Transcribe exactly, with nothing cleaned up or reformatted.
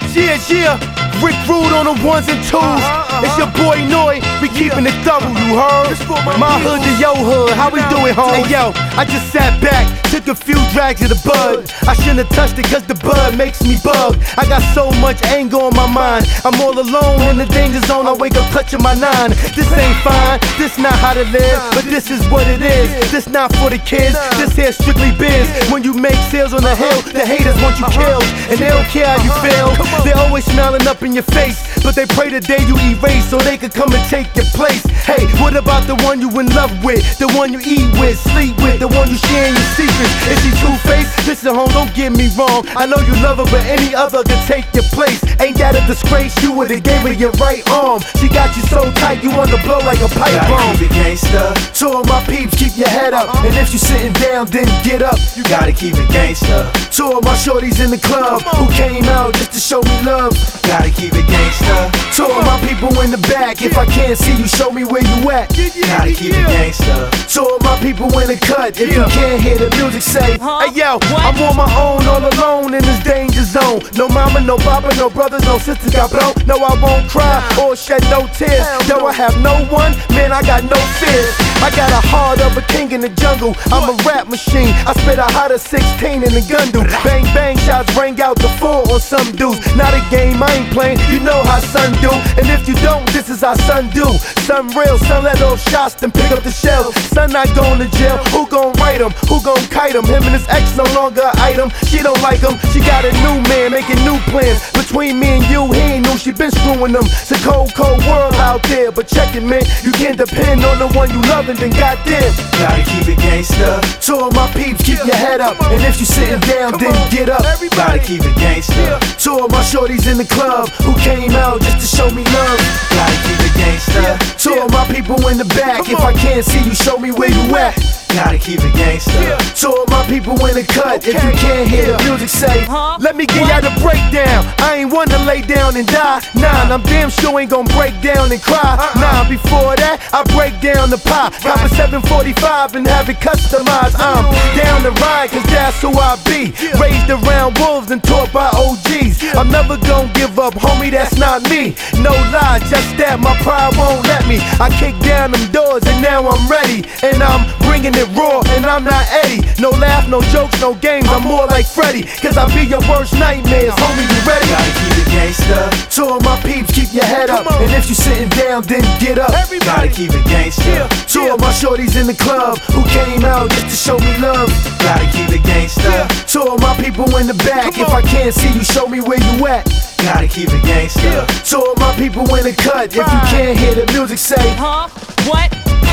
Yeah, yeah, Rick Rude on the ones and twos. Uh-huh, uh-huh. It's your boy Noy, we keeping it thorough, you heard? My hood to your hood, how we do it, home? Hey yo, I just sat back, took a few drags of the bud. I shouldn't have touched it cause the bud makes me bug. I got so much anger on my mind, I'm all alone in the danger zone, I wake up clutching my nine. This ain't fine, this not how to live, but this is what it is. This not for the kids, this here strictly biz. When you make sales on the hill, the haters want you killed, and they don't care how you feel. They always smiling up in your face, but they pray the day you erase so they could come and take your place. Hey, what about the one you in love with, the one you eat with, sleep with, the one you sharing your secrets? Is she two-faced? Listen home, don't get me wrong, I know you love her, but any other could take your place. Ain't that a disgrace? You would've gave her your right arm. She got you so tight, you wanna blow like a pipe bomb. Keep it gangsta. To all my peeps, keep your head up, and if you sitting down, then get up. You gotta keep it gangsta. To all my shorties in the club who came out just to show me love. Gotta keep it gangsta. To all my people in the back, if I can't see you, show me where you at. Gotta keep it gangsta. To all my people in the cut, if you can't hear the music, say, hey yo, I'm on my own, all alone in this danger zone. No mama, no papa, no brothers, no sisters, got blow. No, I won't cry or shed no tears. Though I have no one, man, I got no fears. I got a heart of a king in the jungle. I'm a rap machine. I spit a hot as sixteen in the gun do. Bang bang shots ring out the four on some dudes. Not a game I ain't playing. You know how son do. And if you don't, this is how son do. Son real, son let off shots then pick up the shells. Son not going to jail. Who gon' write him? Who gon' kite him? Him and his ex no longer an item. She don't like him. She got a new man making new plans. Between me and you, he ain't knew she been screwing them. It's a cold, cold world out there. But check it, man. You can't depend on the one you love. Then goddamn, gotta keep it gangsta. To all my peeps, keep your head up, and if you sitting down, then get up. Gotta keep it gangsta. To all my shorties in the club who came out just to show me love. Gotta keep it gangsta. To all my people in the back, if I can't see you, show me where you at. Gotta keep it gangsta. To all my people in the cut, if you can't hear the music, say, let me give y'all the breakdown. I ain't one to lay down and die. Nah, I'm damn sure ain't gon' break down and cry. Nah, before that, I break down the pie. Cop a seven forty-five and have it customized. I'm down to ride, cause that's who I be. Raised around wolves and taught by O Gs. I'm never gon' give up, homie, that's not me. No lie, just that my pride won't let me. I kick down them doors and now I'm ready. And I'm bringing it raw, and I'm not Eddie. No laugh, no jokes, no games, I'm more like Freddy. Cause I be your worst nightmares, homie, you ready? Gotta keep it gangsta. To all my peeps, keep your head up, and if you sitting down, then get up. Gotta keep it gangsta. To all my shorties in the club who came out just to show me love. Gotta keep it gangsta. To all my people in the back, if I can't see you, show me where you at. Gotta keep it gangsta. To all my people in the cut, if you can't hear the music, say, huh? What?